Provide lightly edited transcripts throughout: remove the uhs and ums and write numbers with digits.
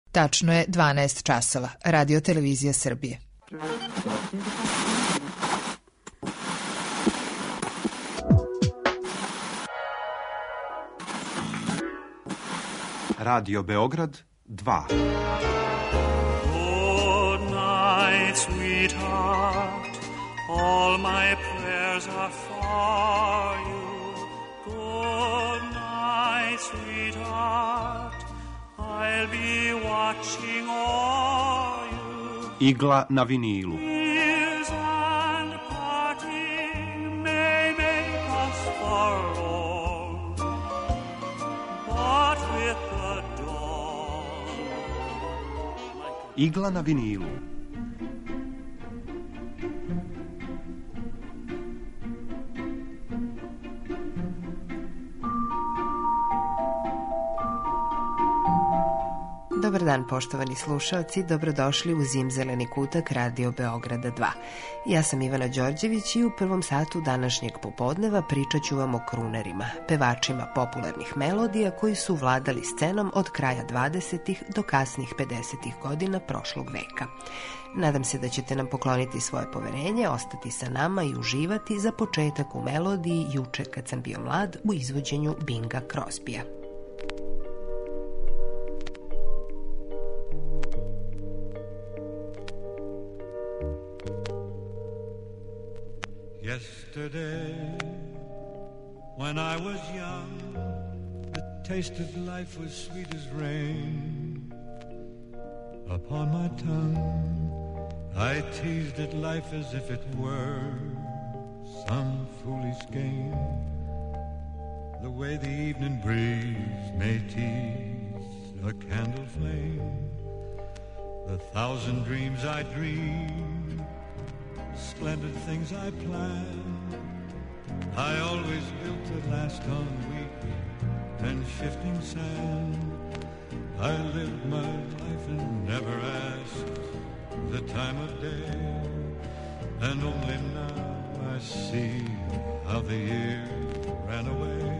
Tačno je 12 časova. Radio Televizija Srbije. Radio Beograd 2. Good night, sweetheart. All my prayers are for you. Good night, sweetheart. I'll be watching all you. Igla na vinilu. Tears and parting may make us forlorn, but with the dawn. Igla na vinilu. Dobar dan, poštovani slušalci, dobrodošli u Zimzeleni kutak Radio Beograda 2. Ja sam Ivana Đorđević i u prvom satu današnjeg popodneva pričat ću vam o krunerima, pevačima popularnih melodija koji su vladali scenom od kraja 20. do kasnih 50. godina prošlog veka. Nadam se da ćete nam pokloniti svoje poverenje, ostati sa nama i uživati za početak u melodiji Juče kad sam bio mlad u izvođenju Binga Crosbya. Yesterday, when I was young, the taste of life was sweet as rain. Upon my tongue, I teased at life as if it were some foolish game. The way the evening breeze may tease a candle flame. The thousand dreams I dreamed, splendid things I planned, I always built to last on weak and shifting sand. I lived my life and never asked the time of day, and only now I see how the years ran away.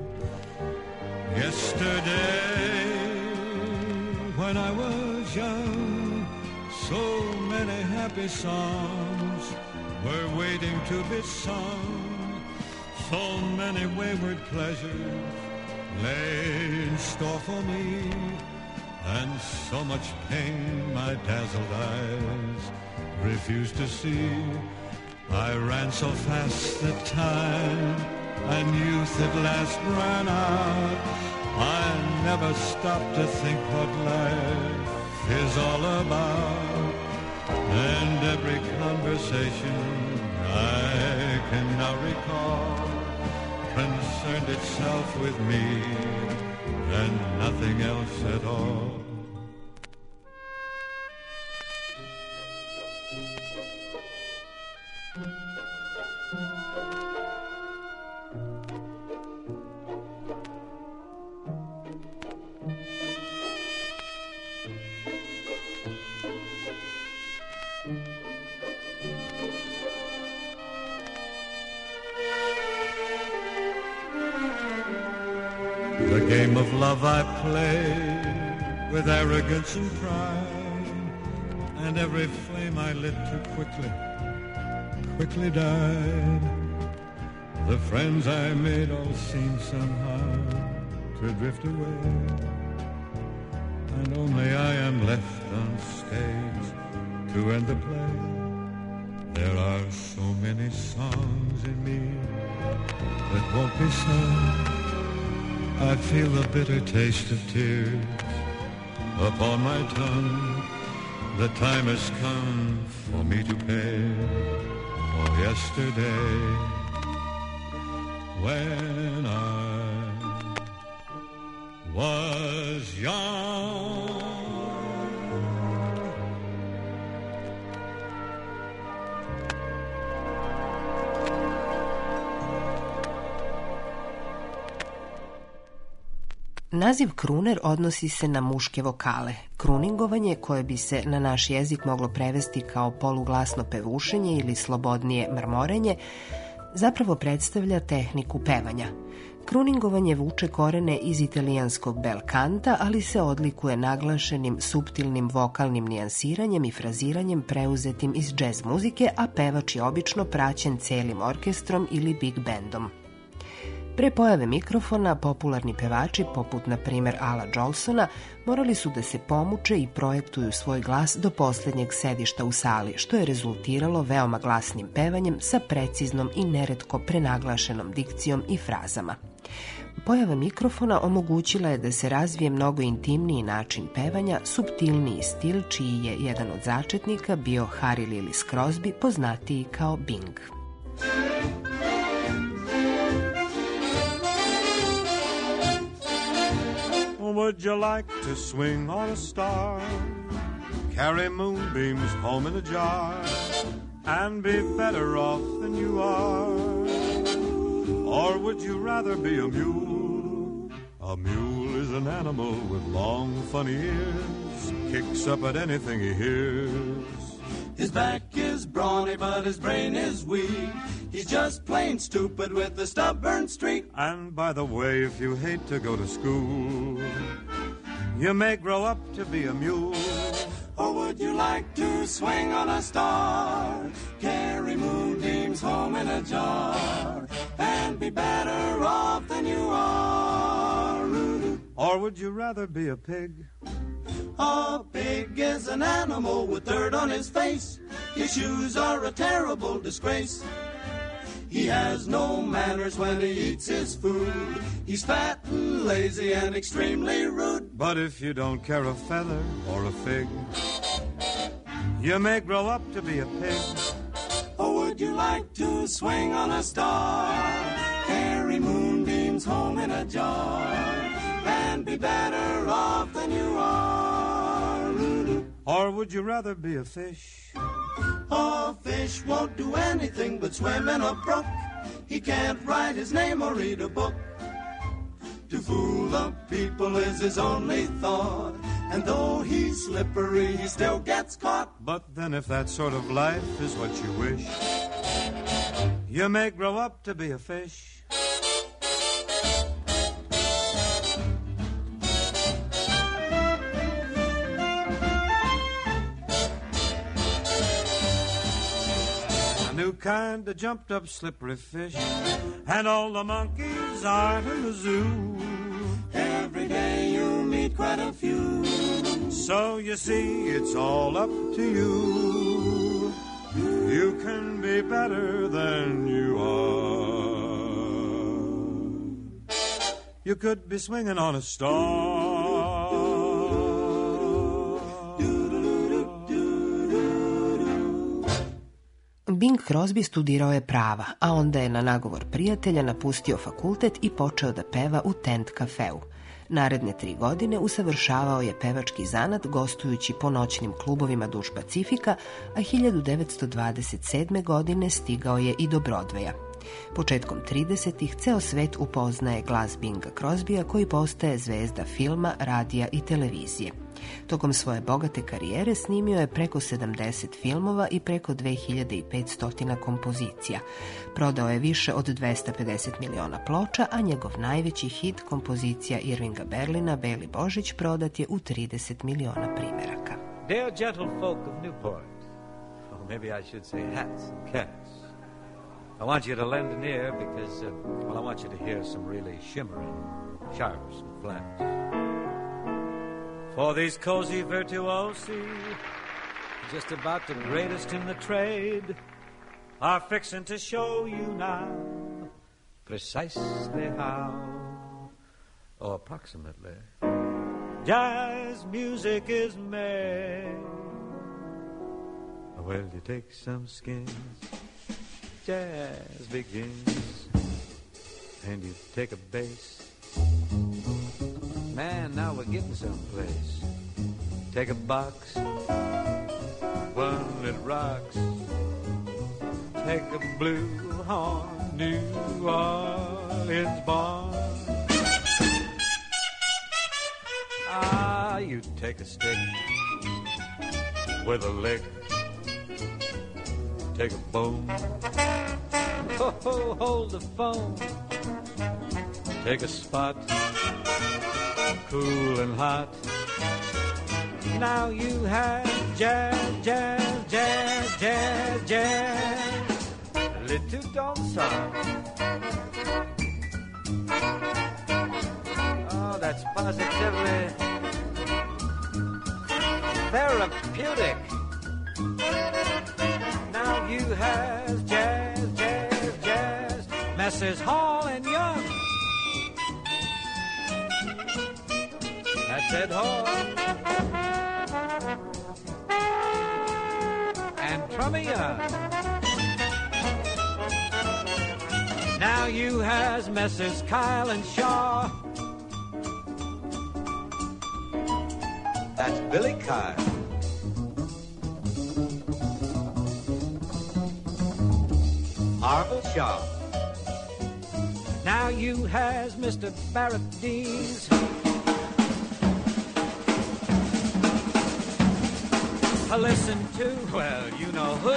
Yesterday, when I was young, so many happy songs were waiting to be sung. So many wayward pleasures lay in store for me, and so much pain my dazzled eyes refused to see. I ran so fast that time and youth at last ran out. I never stopped to think what life is all about, and every conversation I can now recall concerned itself with me and nothing else at all. The game of love I played with arrogance and pride, and every flame I lit too quickly died. The friends I made all seemed somehow to drift away, and only I am left on stage to end the play. There are so many songs in me that won't be sung. I feel the bitter taste of tears upon my tongue. The time has come for me to pay for yesterday, when I was young. Naziv kruner odnosi se na muške vokale. Kruningovanje, koje bi se na naš jezik moglo prevesti kao poluglasno pevušenje ili slobodnije mrmorenje, zapravo predstavlja tehniku pevanja. Kruningovanje vuče korene iz italijanskog bel kanta, ali se odlikuje naglašenim, suptilnim vokalnim nijansiranjem i fraziranjem preuzetim iz džez muzike, a pevač je obično praćen celim orkestrom ili big bandom. Pre pojave mikrofona, popularni pevači, poput na primjer Ala Jolsona, morali su da se pomuče i projektuju svoj glas do posljednjeg sedišta u sali, što je rezultiralo veoma glasnim pevanjem sa preciznom i neretko prenaglašenom dikcijom i frazama. Pojava mikrofona omogućila je da se razvije mnogo intimniji način pevanja, suptilniji stil, čiji je jedan od začetnika bio Harry Lillis Crosby, poznatiji kao Bing. Would you like to swing on a star, carry moonbeams home in a jar, and be better off than you are? Or would you rather be a mule? A mule is an animal with long, funny ears, kicks up at anything he hears. His back is brawny, but his brain is weak. He's just plain stupid with a stubborn streak. And by the way, if you hate to go to school, you may grow up to be a mule. Or would you like to swing on a star, carry moonbeams home in a jar, and be better off than you are? Or would you rather be a pig? A pig is an animal with dirt on his face. His shoes are a terrible disgrace. He has no manners when he eats his food. He's fat and lazy and extremely rude. But if you don't care a feather or a fig, you may grow up to be a pig. Or would you like to swing on a star, carry moonbeams home in a jar, and be better off than you are? Or would you rather be a fish? A fish won't do anything but swim in a brook. He can't write his name or read a book. To fool the people is his only thought, and though he's slippery, he still gets caught. But then if that sort of life is what you wish, you may grow up to be a fish. New kind of jumped up slippery fish, and all the monkeys are in the zoo. Every day you meet quite a few. So you see, it's all up to you. You can be better than you are. You could be swinging on a star. Bing Crosby studirao je prava, a onda je na nagovor prijatelja napustio fakultet i počeo da peva u tent kafeu. Naredne 3 godine usavršavao je pevački zanat gostujući po noćnim klubovima duž Pacifika, a 1927. godine stigao je i do Broadwaya. Početkom 30-ih ceo svet upoznaje glas Binga Crosbya, koji postaje zvezda filma, radija i televizije. Tokom svoje bogate karijere snimio je preko 70 filmova i preko 2500 kompozicija. Prodao je više od 250 miliona ploča, a njegov najveći hit, kompozicija Irvinga Berlina, Beli Božić, prodat je u 30 miliona primeraka. Dear gentle folk of Newport, or maybe I should say hats and cats, I want you to lend an ear because, I want you to hear some really shimmering sharps and flats. For these cozy virtuosi, just about the greatest in the trade, are fixing to show you now precisely how, or approximately, jazz music is made. Well, you take some skins, jazz begins, and you take a bass. Man, now we're getting someplace. Take a box, one that rocks. Take a blue horn, New Orleans born. Ah, you take a stick with a lick. Take a bone, ho, ho, hold the phone. take a spot, cool and hot. Now you have jazz, jazz, jazz, jazz, jazz. Little don't sound. Oh, that's positively therapeutic. Now you have jazz, jazz, jazz. Messrs. Hall and Young. That's Ed Hall. And Trummy Young. Now you has Messrs. Kyle and Shaw. That's Billy Kyle. Harville Shaw. Now you has Mr. Barrett Dees. Listen to, well, you know who.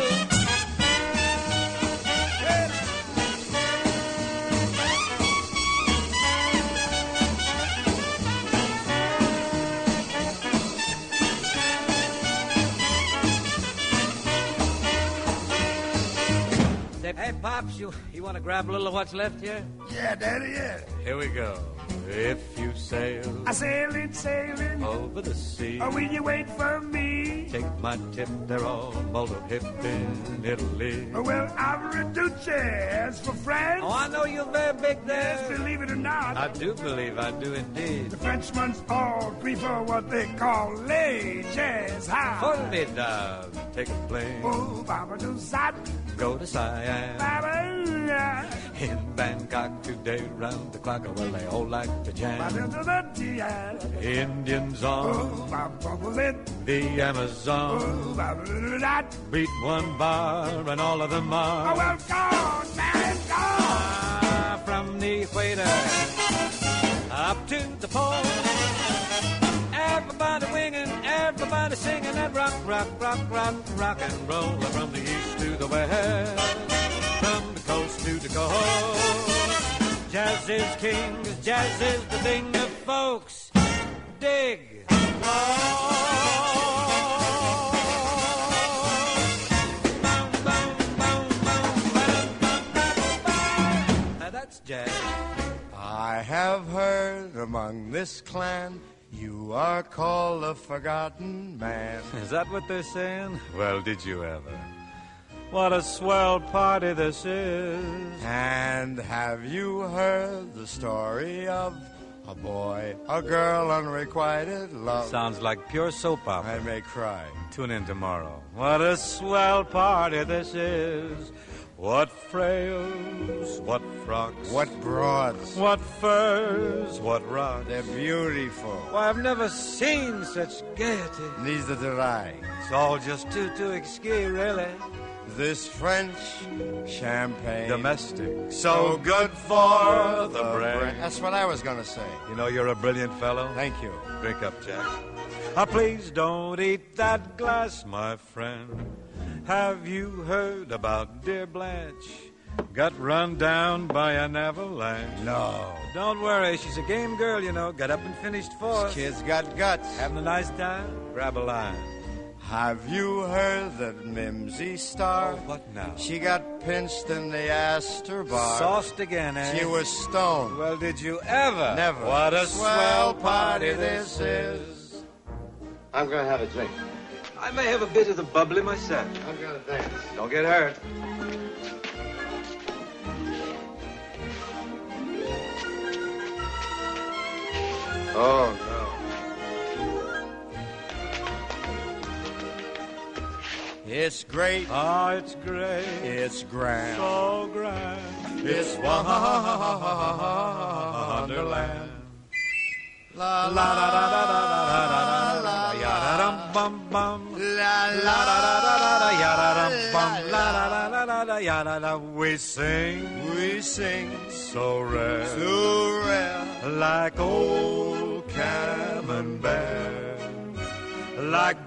Hey, Pops, you want to grab a little of what's left here? Yeah, Daddy, yeah. Here we go. If you sail, I sailing, sailing over the sea, or will you wait for me? Take my tip, they're all molto hip in Italy. Well, arrivederci for France. Oh, I know you're very big there. Yes, believe it or not. I do believe, I do indeed. The Frenchmen's all prefer what they call les jazz high. Formidable. Take a plane. Oh, Baba do sat. Go to Siam. Baba, in Bangkok today, round the clock, well, they all like to jam. Indians on the Amazon. Beat one bar and all of them are. Oh, well, gone, man, gone. From the equator up to the pole. Everybody winging, everybody singing that rock, rock, rock, rock, rock and roll. From the east to the west, from the coast to the coast. Jazz is king, jazz is the thing that folks dig. Now that's jazz. I have heard among this clan you are called a forgotten man. Is that what they're saying? Well, did you ever? What a swell party this is. And have you heard the story of a boy, a girl, unrequited love? Sounds like pure soap opera. I may cry. Tune in tomorrow. What a swell party this is. What frails, what frocks, what broads, what furs, what rocks. They're beautiful. Why, I've never seen such gaiety. Neither did I. It's all just too exquis, really. This French champagne, domestic, so good for the brain. That's what I was going to say. You know, you're a brilliant fellow. Thank you. Drink up, Jack. Please don't eat that glass, my friend. Have you heard about dear Blanche? Got run down by an avalanche. No. Don't worry, she's a game girl, you know. Got up and finished fourth. This kid's got guts. Having a nice time? Grab a line. Have you heard that Mimsy Star? Oh, what now? She got pinched in the Astor bar. Sauced again, eh? She was stoned. Well, did you ever? Never. What a swell party this is. I'm going to have a drink. I may have a bit of the bubbly myself. I'm going to dance. Don't get hurt. Oh, no. It's great. Oh, it's great. It's grand. So grand. It's Wonderland. La la la la la la la ya dum bum bum. La la la la ya dum bum. La la la la la ya da. We sing so rare, like old Camembert, like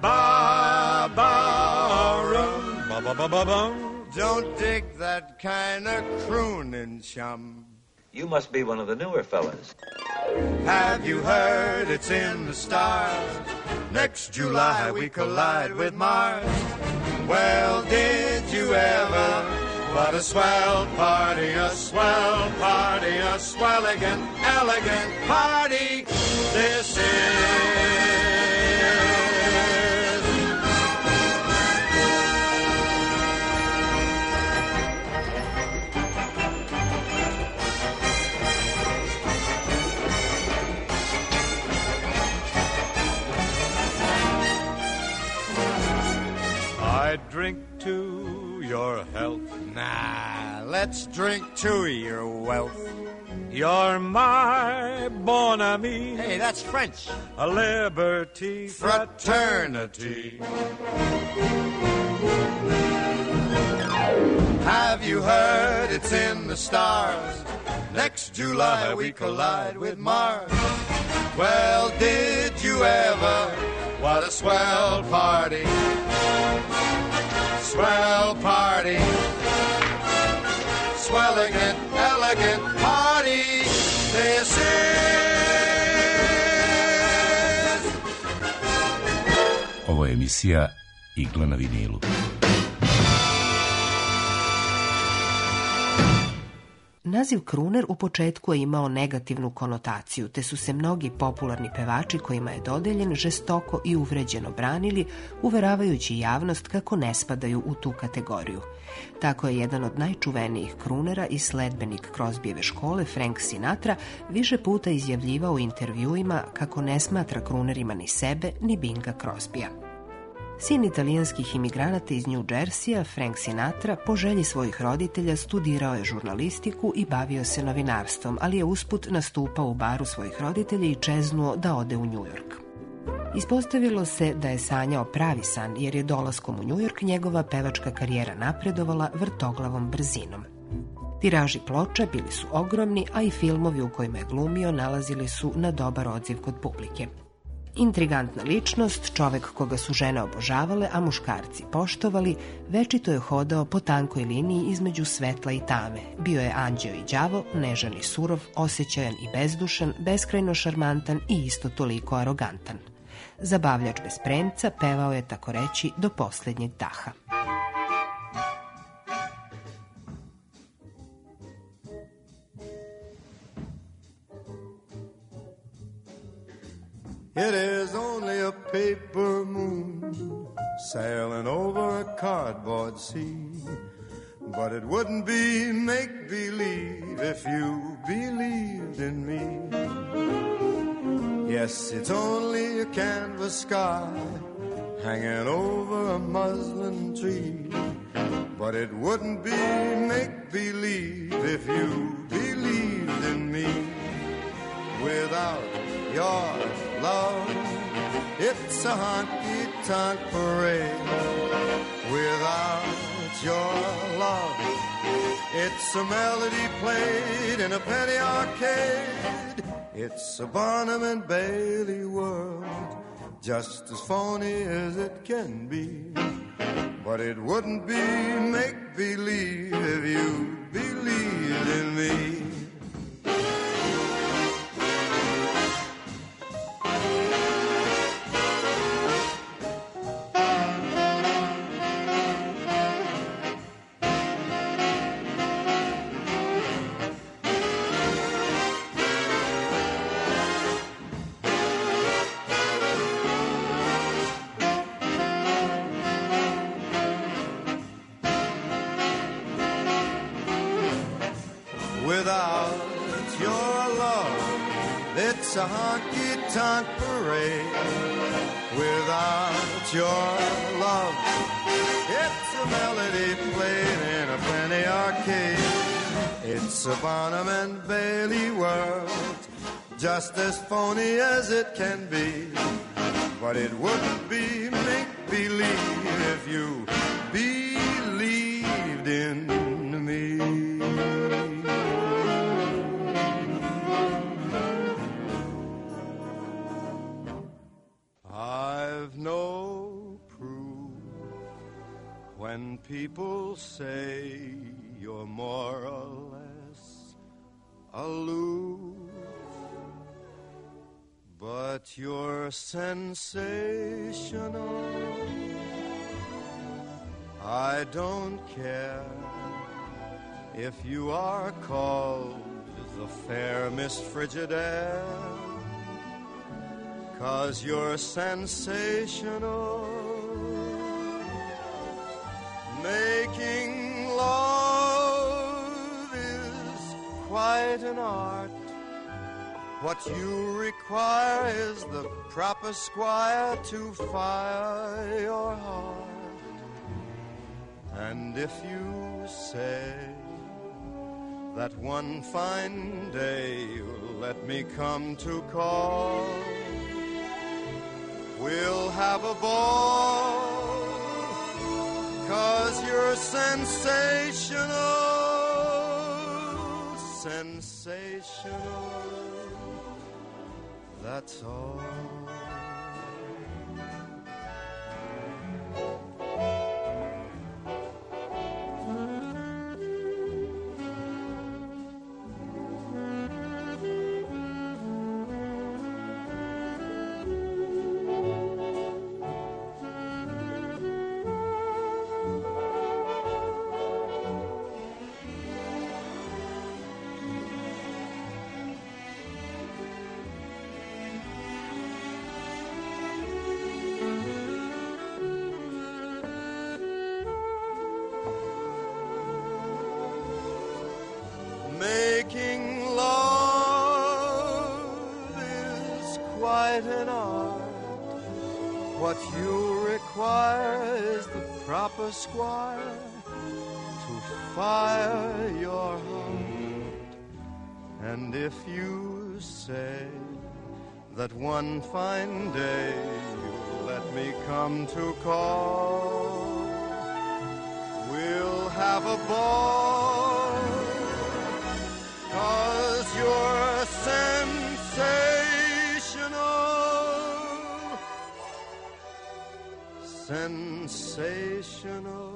Barbara. Ba ba ba ba bum. Don't dig that kind of crooning, chum. You must be one of the newer fellas. Have you heard it's in the stars? Next July we collide with Mars. Well, did you ever? What a swell party, a swell party, a swell again, elegant party this is. I drink to your health. Nah, let's drink to your wealth. You're my bon ami. Hey, that's French. A liberty Fraternity. Have you heard it's in the stars? Next July we collide with Mars. Well, did you ever? What a swell party. Swell party. Swelling elegant party this is. Ovo je emisija Igla na vinilu. Naziv kruner u početku je imao negativnu konotaciju, te su se mnogi popularni pevači kojima je dodeljen žestoko i uvređeno branili, uveravajući javnost kako ne spadaju u tu kategoriju. Tako je jedan od najčuvenijih krunera i sledbenik Crosbyjeve škole, Frank Sinatra, više puta izjavljivao u intervjuima kako ne smatra krunerima ni sebe, ni Binga Crosbya. Sin italijanskih imigranata iz New Jerseya, Frank Sinatra, po želji svojih roditelja studirao je žurnalistiku i bavio se novinarstvom, ali je usput nastupao u baru svojih roditelja i čeznuo da ode u New York. Ispostavilo se da je sanjao pravi san, jer je dolaskom u New York njegova pevačka karijera napredovala vrtoglavom brzinom. Tiraži ploča bili su ogromni, a i filmovi u kojima je glumio nalazili su na dobar odziv kod publike. Intrigantna ličnost, čovek koga su žene obožavale, a muškarci poštovali, večito je hodao po tankoj liniji između svetla i tame. Bio je anđeo i đavo, nežan i surov, osjećajan i bezdušan, beskrajno šarmantan i isto toliko arogantan. Zabavljač bez premca, pevao je tako reći do posljednjeg daha. It is only a paper moon sailing over a cardboard sea. But it wouldn't be make-believe if you believed in me. Yes, it's only a canvas sky hanging over a muslin tree. But it wouldn't be make-believe if you believed in me. Without your love, it's a honky-tonk parade. Without your love, it's a melody played in a penny arcade. It's a Barnum and Bailey world, just as phony as it can be. But it wouldn't be make-believe if you believed in me. Without your love, it's a honky-tonk parade. Without your love, it's a melody played in a penny arcade. It's a Barnum and Bailey world, just as phony as it can be. But it wouldn't be make-believe if you believed in me. I've no proof when people say you're more or less aloof, but you're sensational. I don't care if you are called the fair Miss Frigidaire, 'cause you're sensational. Making love is quite an art. What you require is the proper squire to fire your heart. And if you say that one fine day you'll let me come to call, we'll have a ball, 'cause you're sensational, sensational, that's all. Making love is quite an art. What you require is the proper squire to fire your heart. And if you say that one fine day you'll let me come to call, we'll have a ball, 'cause you're sensational, sensational,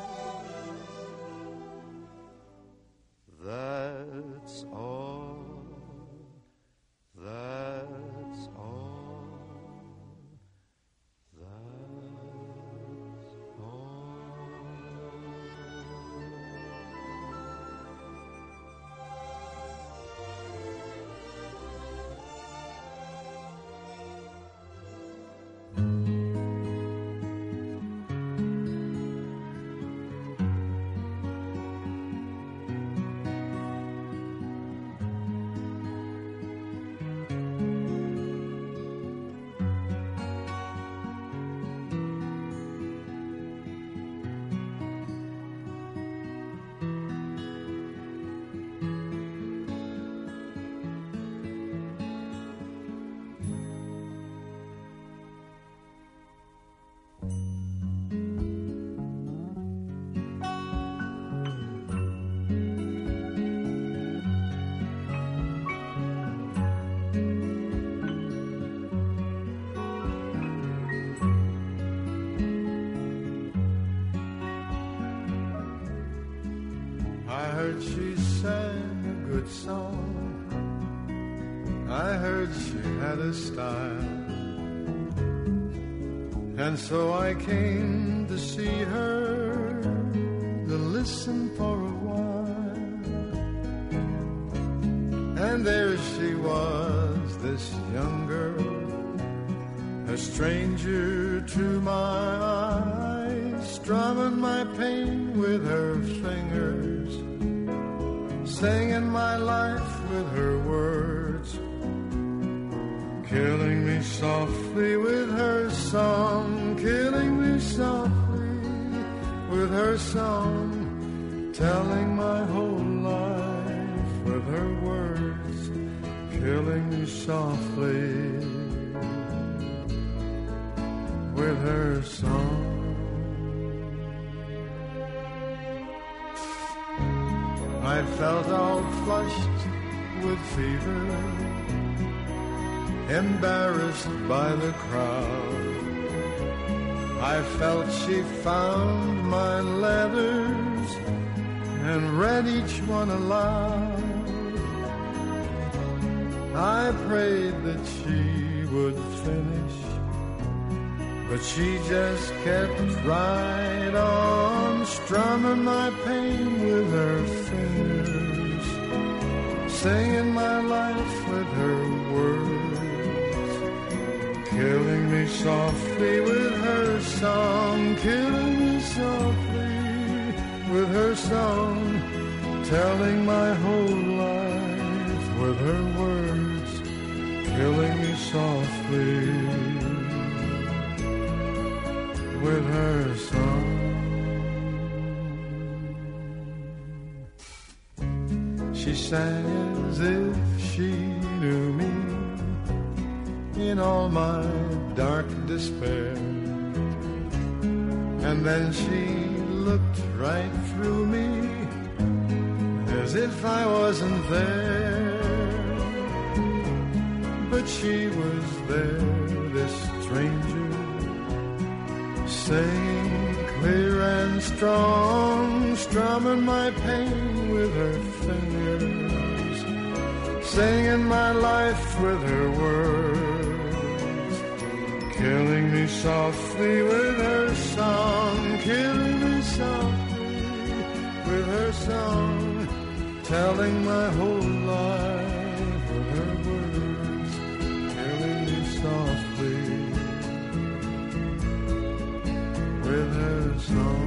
that's all, that's all, that's all. She sang a good song. I heard she had a style, and so I came to see her, to listen for a while. And there she was, this young girl, a stranger to my eyes, strumming my pain with her fingers, singing my life with her words, killing me softly with her song, killing me softly with her song, telling my whole life with her words, killing me softly with her song. I felt all flushed with fever, embarrassed by the crowd. I felt she found my letters and read each one aloud. I prayed that she would finish, but she just kept right on strumming my pain with her fingers, singing my life with her words, killing me softly with her song, killing me softly with her song, telling my whole life with her words, killing me softly with her song. She sang as if she knew me in all my dark despair, and then she looked right through me as if I wasn't there. But she was there, this stranger, saying clear and strong, strumming my pain with her fingers, singing my life with her words, killing me softly with her song, killing me softly with her song, telling my whole life with her words, killing me softly with her song.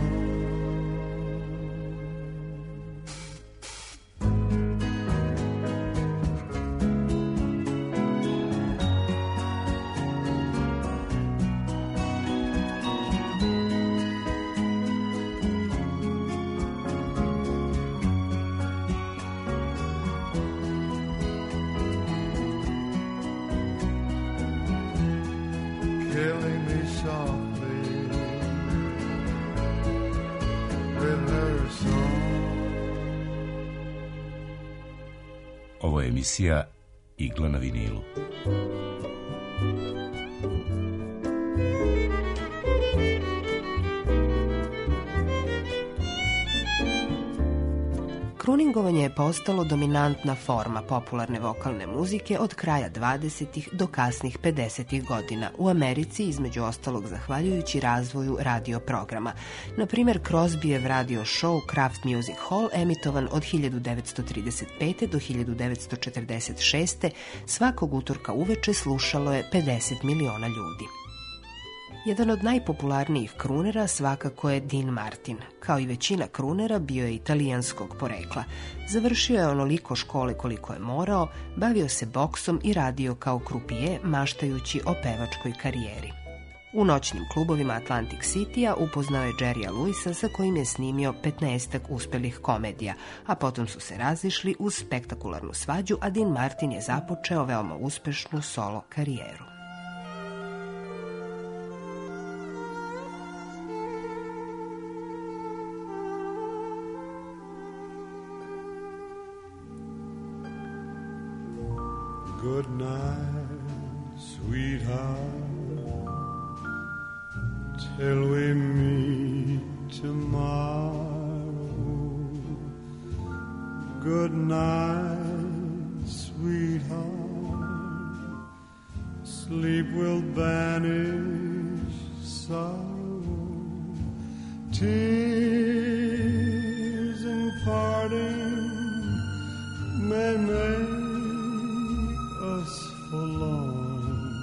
Killing me softly with her song. Ovo je emisija Igla na vinilu. Kruningovanje je postalo dominantna forma popularne vokalne muzike od kraja 20. do kasnih 50. godina u Americi, između ostalog zahvaljujući razvoju radio programa. Na primjer, Crosbyjev radio show Kraft Music Hall, emitovan od 1935. do 1946. svakog utorka uveče slušalo je 50 miliona ljudi. Jedan od najpopularnijih krunera svakako je Dean Martin. Kao i većina krunera, bio je italijanskog porekla. Završio je onoliko škole koliko je morao, bavio se boksom i radio kao krupije, maštajući o pevačkoj karijeri. U noćnim klubovima Atlantic City-a upoznao je Jerrya Lewisa, sa kojim je snimio 15 uspelih komedija, a potom su se razišli uz spektakularnu svađu, a Dean Martin je započeo veoma uspešnu solo karijeru. Good night, sweetheart, till we meet tomorrow. Good night, sweetheart, sleep will banish sorrow. Tears and parting may make us forlorn,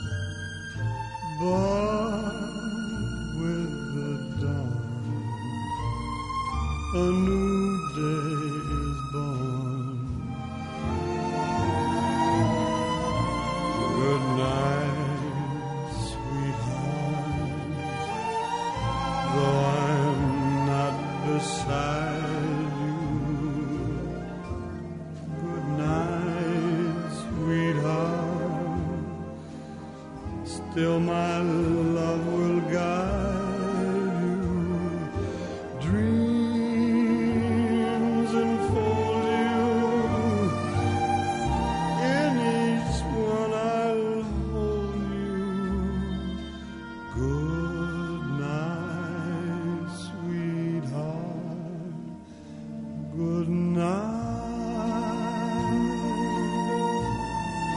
but with the dawn a new day is born. Good night, sweetheart, though I'm not beside you. Good night, sweetheart, still my love will guide you. Dreams enfold you, in each one I'll hold you. Good night, sweetheart, good night.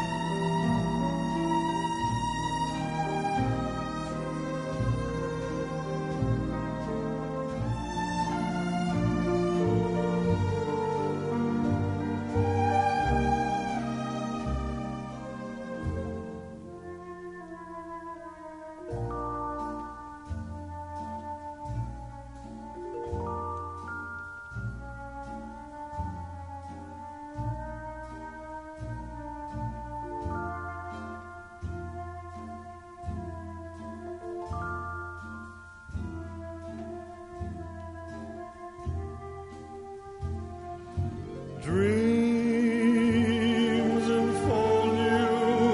dreams enfold you.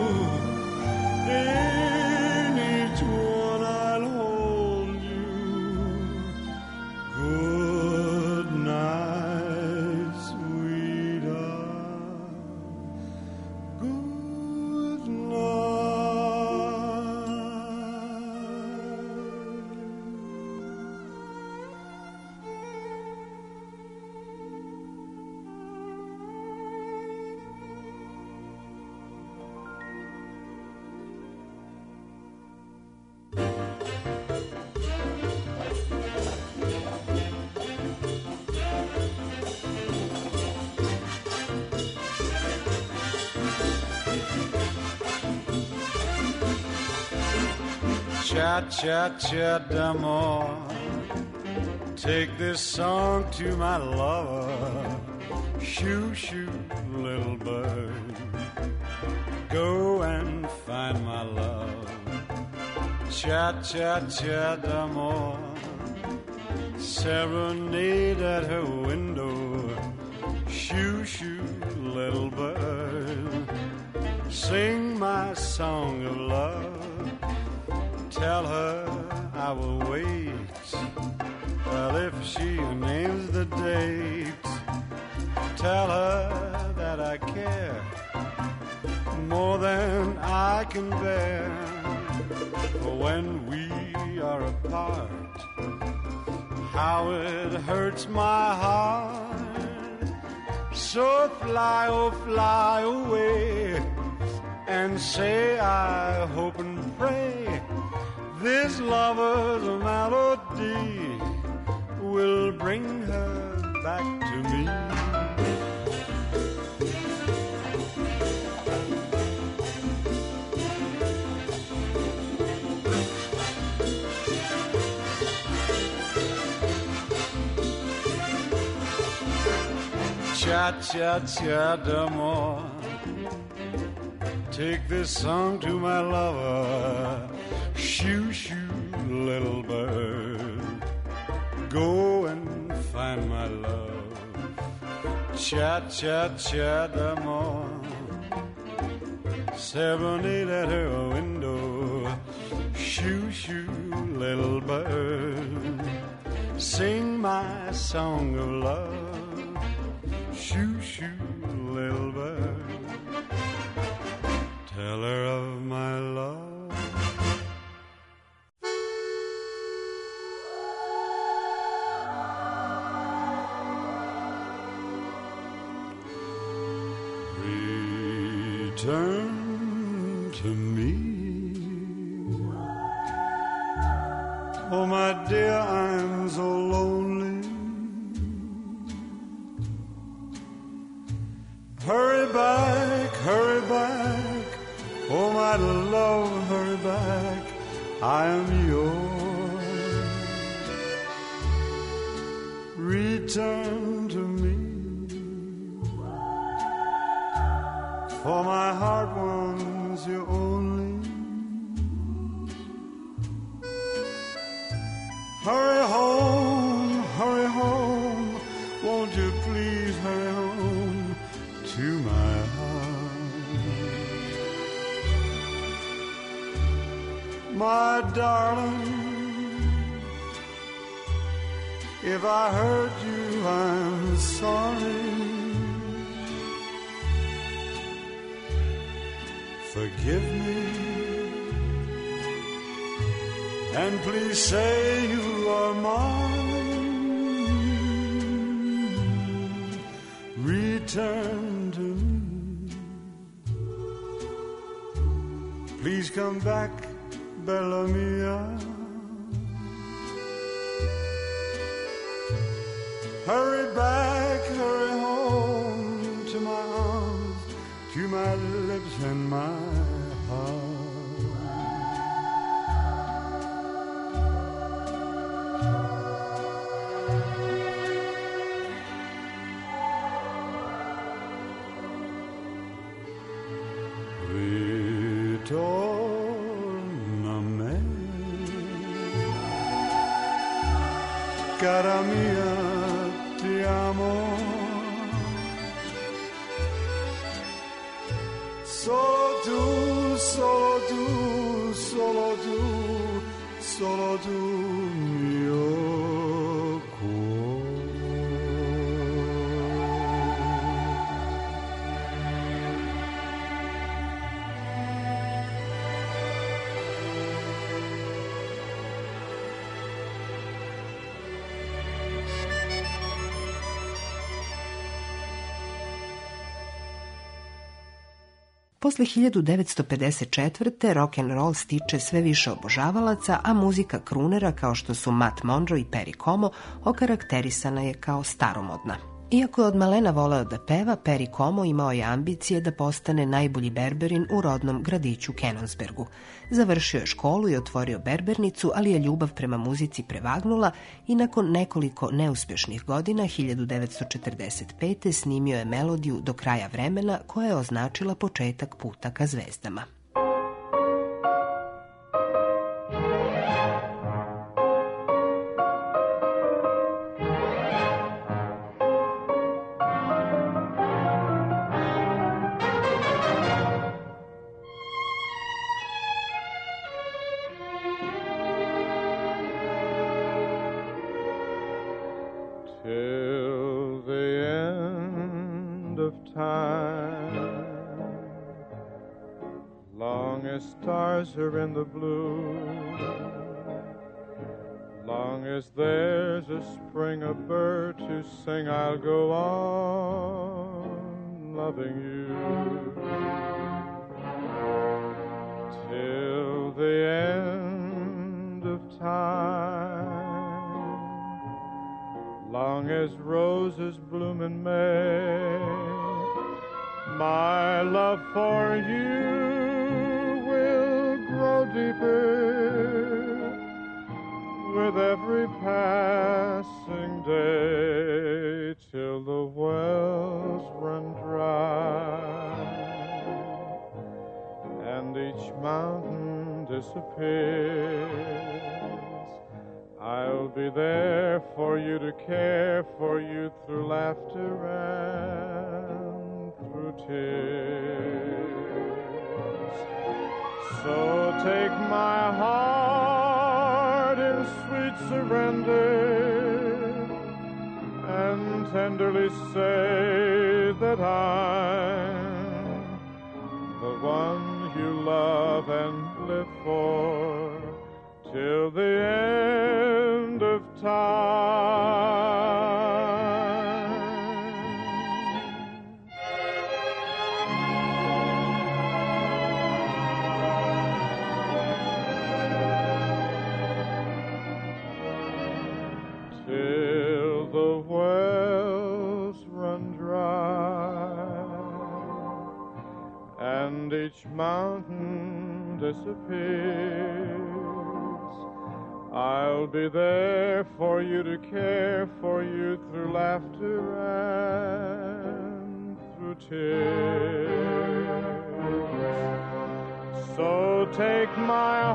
In each one I'll hold you. Good night, sweetheart. Good night. Cha-cha-cha d'amour. Take this song to my lover. Shoo, shoo, little bird. Go and find my love. Cha-cha-cha d'amour. Serenade at her window. Shoo, shoo, little bird. Sing my song of love. Tell her I will wait. Well, if she names the date, tell her that I care more than I can bear. For when we are apart, how it hurts my heart. So fly, oh fly away, and say I hope and pray this lover's melody will bring her back to me. Cha-cha-cha d'amour. Take this song to my lover. Shoo, shoo, little bird. Go and find my love. Cha-cha-cha d'amour. Serenade at her window. Shoo, shoo, little bird. Sing my song of love. Shoo, shoo, little bird. Tell her of my love. Return to me. Oh, my dear, I'm so lonely. Hurry back, hurry back. Oh, my love, hurry back. I am yours. Return to me. For my heart wants you only. Hurry home, won't you please hurry home to my heart. My darling, if I hurt you, I'm sorry. Forgive me, and please say you are mine. Return to me. Please come back, Bella Mia. Hurry back, hurry home to my arms, to my lips and my heart. Ritorname, cara mia, ti amo. Solo tu, solo tu, solo tu, solo tu mio cuore. Posle 1954. rock and roll stiče sve više obožavalaca, a muzika krunera kao što su Matt Monro i Perry Como okarakterisana je kao staromodna. Iako je od malena voleo da peva, Perry Como imao je ambicije da postane najbolji berberin u rodnom gradiću Canonsburgu. Završio je školu i otvorio berbernicu, ali je ljubav prema muzici prevagnula i nakon nekoliko neuspješnih godina 1945. snimio je melodiju Do kraja vremena koja je označila početak puta ka zvezdama. Till the end of time, long as stars are in the blue, long as there's a spring, a bird to sing, I'll go on loving you till the end of time. Long as roses bloom in May, my love for you will grow deeper with every passing day, till the wells run dry and each mountain disappears. I'll be there for you to care for you through laughter and through tears. So take my heart in sweet surrender and tenderly say that I'm the one you love and live for till the end of time. Till the wells run dry and each mountain disappears. I'll be there for you to care for you through laughter and through tears. So take my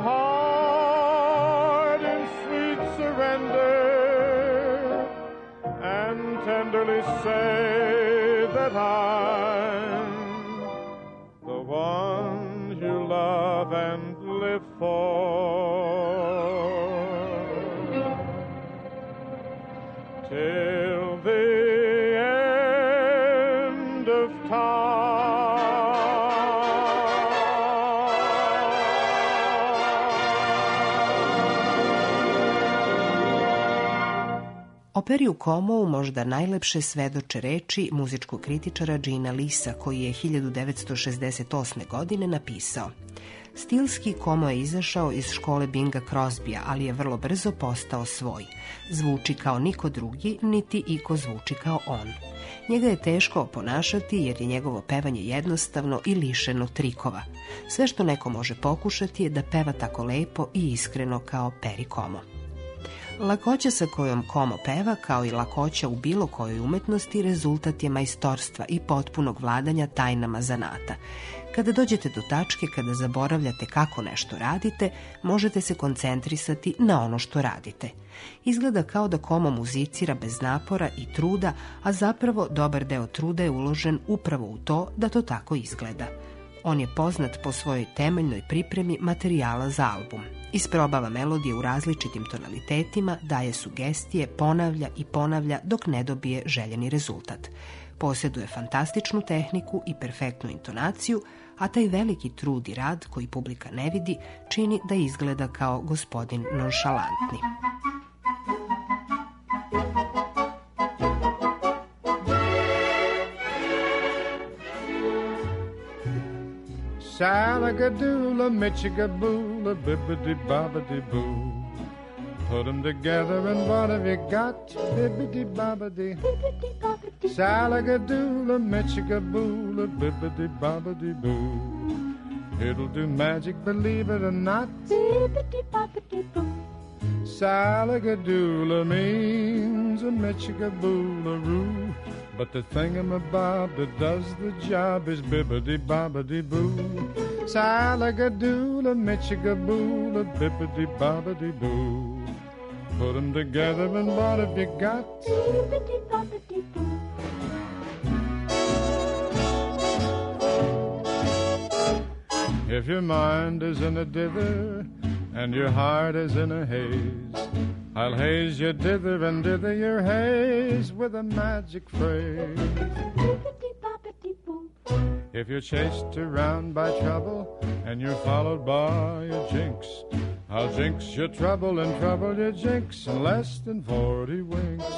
heart in sweet surrender and tenderly say that I'm the one you love and live for. Till the end of O Perryu Comou možda najlepše svedoče reči muzičkog kritičara Gina Leesa, koji je 1968. godine napisao: Stilski Como je izašao iz škole Binga Crosbya, ali je vrlo brzo postao svoj. Zvuči kao niko drugi, niti iko zvuči kao on. Njega je teško oponašati jer je njegovo pevanje jednostavno i lišeno trikova. Sve što neko može pokušati je da peva tako lepo i iskreno kao Perry Como. Lakoća sa kojom Como peva, kao i lakoća u bilo kojoj umetnosti, rezultat je majstorstva i potpunog vladanja tajnama zanata. Kada dođete do tačke kada zaboravljate kako nešto radite, možete se koncentrisati na ono što radite. Izgleda kao da Como muzicira bez napora i truda, a zapravo dobar deo truda je uložen upravo u to da to tako izgleda. On je poznat po svojoj temeljnoj pripremi materijala za album. Isprobava melodije u različitim tonalitetima, daje sugestije, ponavlja i ponavlja dok ne dobije željeni rezultat. Posjeduje fantastičnu tehniku i perfektnu intonaciju, a taj veliki trud i rad koji publika ne vidi čini da izgleda kao gospodin nonšalantni. Salagadoola, Michigaboola, bibbidi-bobbidi-boo. Put 'em together and what have you got? Bibbidi-bobbidi. Salagadoola, Michigaboola, bibbidi-bobbidi-boo. It'll do magic, believe it or not. Bibbidi-bobbidi-boo. Salagadoola means a Michigaboola-roo. But the thingamabob that does the job is bibbidi-bobbidi-boo. Salagadoola, Michigaboola, bibbidi-bobbidi-boo. Put 'em together and what have you got? Bibbidi-bobbidi-boo. If your mind is in a dither and your heart is in a haze, I'll haze your dither and dither your haze with a magic phrase. If you're chased around by trouble and you're followed by a jinx, I'll jinx your trouble and trouble your jinx in less than 40 winks.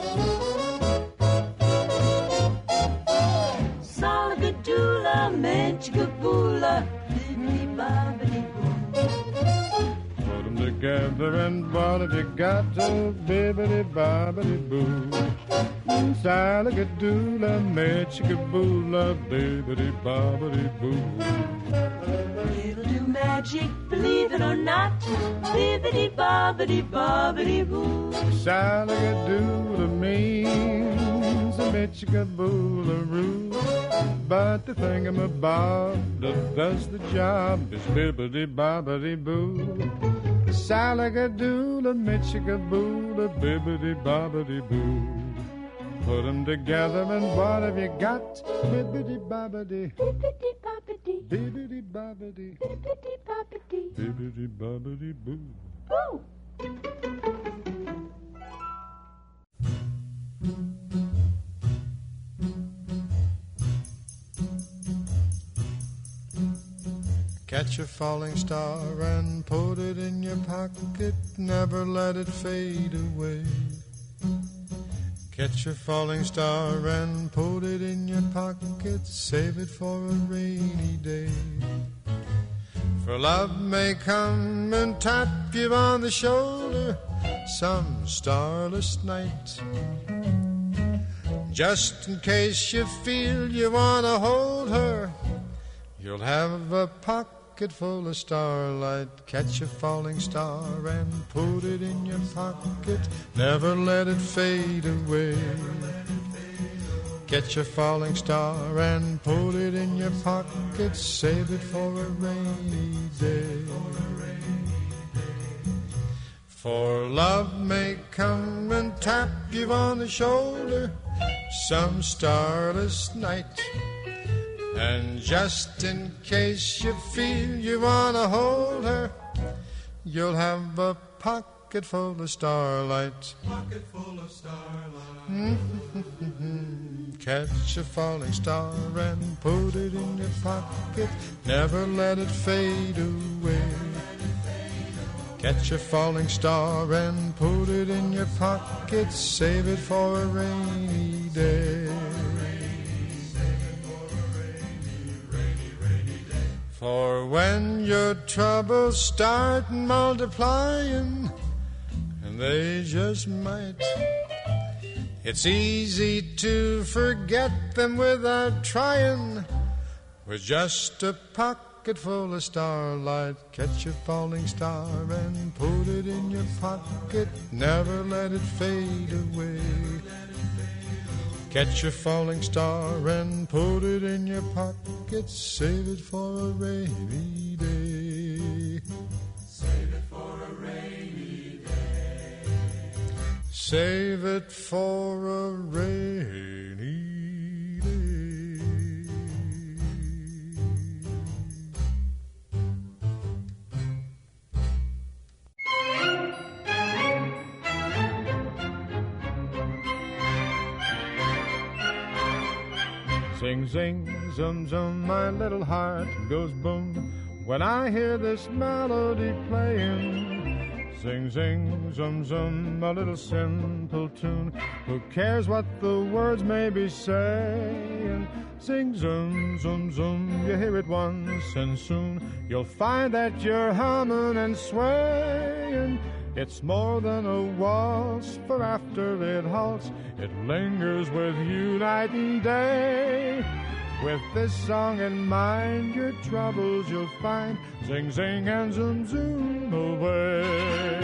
Salagadoola, Michigaboola, bibbidi-bobbidi-boo. Together and what have you got? Oh, bibbidi-bobbidi-boo. Salagadoola, Michigaboola, bibbidi-bobbidi-boo. It'll do magic, believe it or not. Bibbidi-bobbidi-bobbidi-boo. Salagadoola means a Michigaboola-roo. But the thingamabob that does the job is bibbidi-bobbidi-boo. Salagadoola, Michigaboola, bibbidi-bobbidi-boo. Put 'em together and what have you got? Bibbidi-bobbidi. Bibbidi-bobbidi. Bibbidi-bobbidi. Bibbidi-bobbidi. Bibbidi-bobbidi-boo. Boo! Catch a falling star and put it in your pocket, never let it fade away. Catch a falling star and put it in your pocket, save it for a rainy day. For love may come and tap you on the shoulder some starless night, just in case you feel you want to hold her. You'll have a pocket full of starlight. Catch a falling star and put it in your pocket, never let it fade away. Catch a falling star and put it in your pocket, save it for a rainy day. For love may come and tap you on the shoulder some starless night, and just in case you feel you want to hold her, you'll have a pocket full of starlight. Pocket full of starlight. Catch a falling star and put it in your pocket, never let it fade away. Catch a falling star and put it in your pocket, save it for a rainy day. For when your troubles start multiplying, and they just might, it's easy to forget them without trying. With just a pocket full of starlight, catch a falling star and put it in your pocket, never let it fade away. Catch a falling star and put it in your pocket, save it for a rainy day. Save it for a rainy day. Save it for a rainy day. Sing, zing, zoom, zoom, my little heart goes boom when I hear this melody playing. Sing, zing, zoom, zoom, a little simple tune. Who cares what the words may be saying? Sing, zoom, zoom, zoom, you hear it once and soon you'll find that you're humming and swaying. It's more than a waltz, for after it halts, it lingers with you night and day. With this song in mind, your troubles you'll find. Zing, zing, and zoom, zoom away.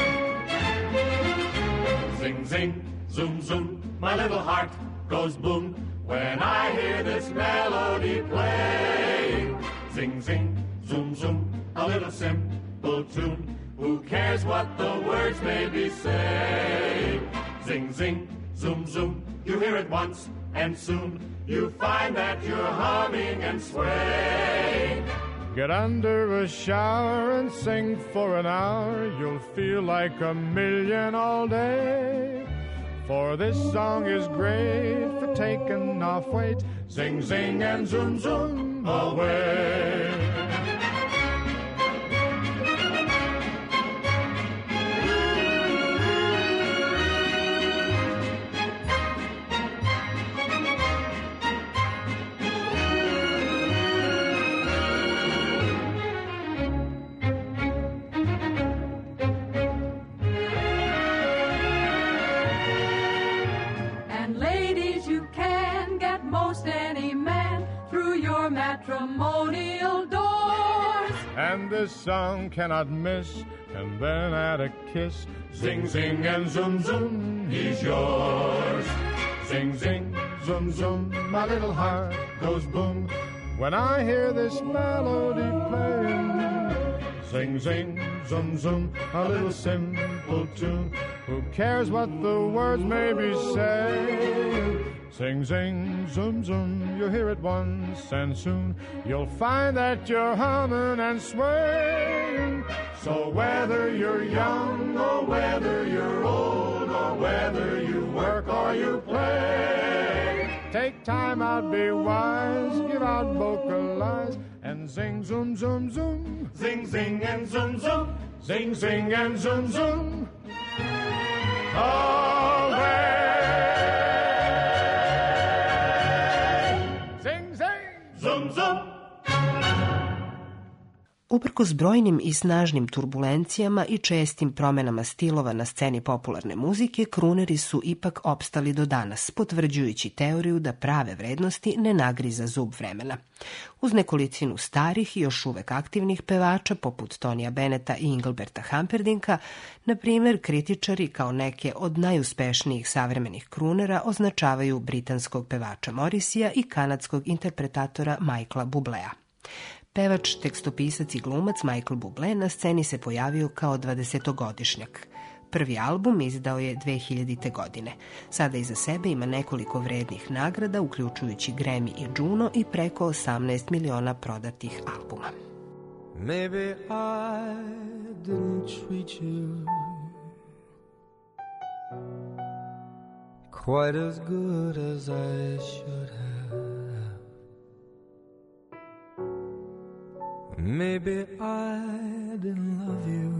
Zing, zing, zoom, zoom, my little heart goes boom when I hear this melody play. Zing, zing, zoom, zoom, a little simple tune. Who cares what the words may be say? Zing, zing, zoom, zoom, you hear it once and soon you find that you're humming and swaying. Get under a shower and sing for an hour. You'll feel like a million all day. For this song is great for taking off weight. Zing, zing, and zoom, zoom away. Matrimonial doors. And this song cannot miss, and then add a kiss. Zing, zing, and zoom, zoom, he's yours. Zing, zing, zoom, zoom, my little heart goes boom when I hear this melody playing. Zing, zing, zoom, zoom, a little simple tune. Who cares what the words may be saying? Sing, zing, zoom, zoom, you'll hear it once and soon you'll find that you're humming and swaying. So whether you're young or whether you're old or whether you work or you play, take time out, be wise, give out, vocalize, and zing, zoom, zoom, zoom. Zing, zing, and zoom, zoom. Zing, zing, and zoom, zoom. Away. Uprkos brojnim i snažnim turbulencijama i čestim promenama stilova na sceni popularne muzike, kruneri su ipak opstali do danas, potvrđujući teoriju da prave vrednosti ne nagriza zub vremena. Uz nekolicinu starih i još uvek aktivnih pevača, poput Tonija Beneta i Ingleberta Hamperdinka, na primjer, kritičari kao neke od najuspešnijih savremenih krunera označavaju britanskog pevača Morrisija i kanadskog interpretatora Michaela Bublea. Pevač, tekstopisac i glumac Michael Bublé na sceni se pojavio kao 20-godišnjak. Prvi album izdao je 2000. godine. Sada iza sebe ima nekoliko vrednih nagrada, uključujući Grammy i Juno i preko 18 miliona prodatih albuma. Maybe I didn't treat you quite as good as I should have. Maybe I didn't love you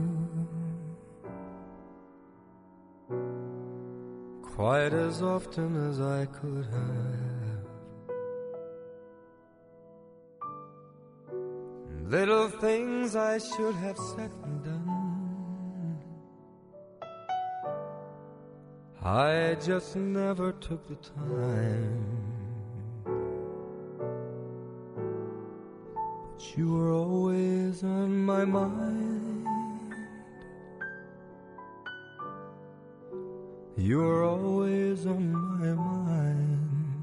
quite as often as I could have. Little things I should have said and done, I just never took the time. You were always on my mind. You were always on my mind.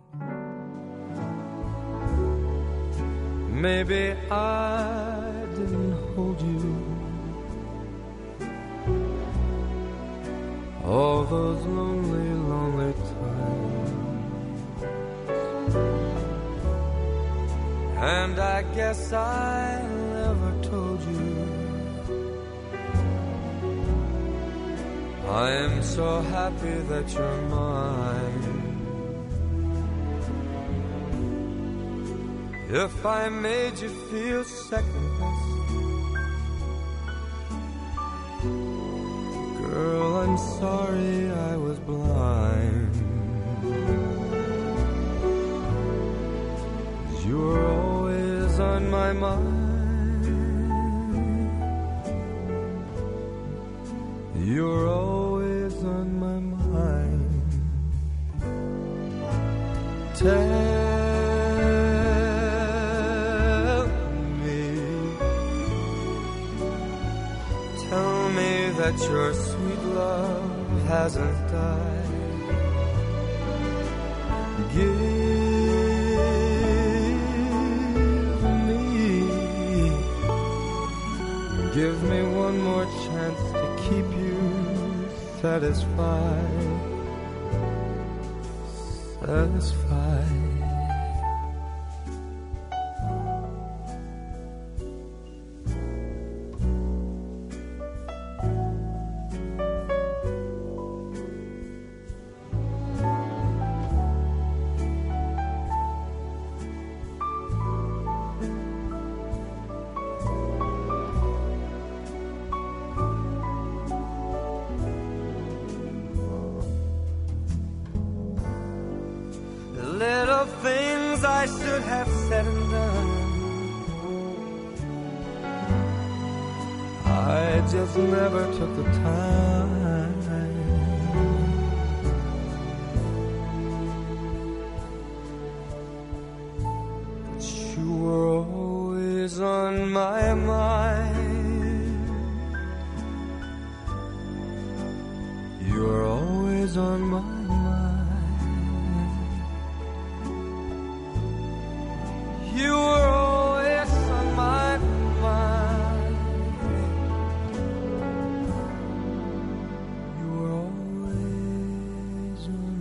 Maybe I didn't hold you all those lonely, lonely times. And I guess I never told you I am so happy that you're mine. if I made you feel second best. Girl, I'm sorry I was blind. You were always on my mind. You were always on my mind. Tell me that your sweet love hasn't died. Give me one more chance to keep you satisfied. Satisfied. Little things I should have said and done, I just never took the time. But you were always on my mind. You were always on my mind. You were always on my mind. You were always on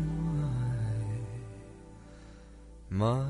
my mind.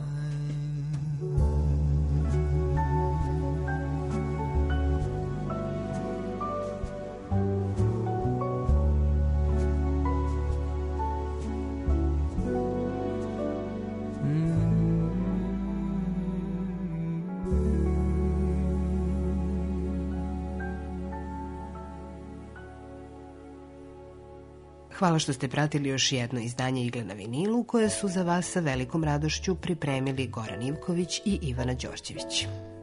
Hvala što ste pratili još jedno izdanje Igle na vinilu koje su za vas sa velikom radošću pripremili Goran Ivković i Ivana Đorđević.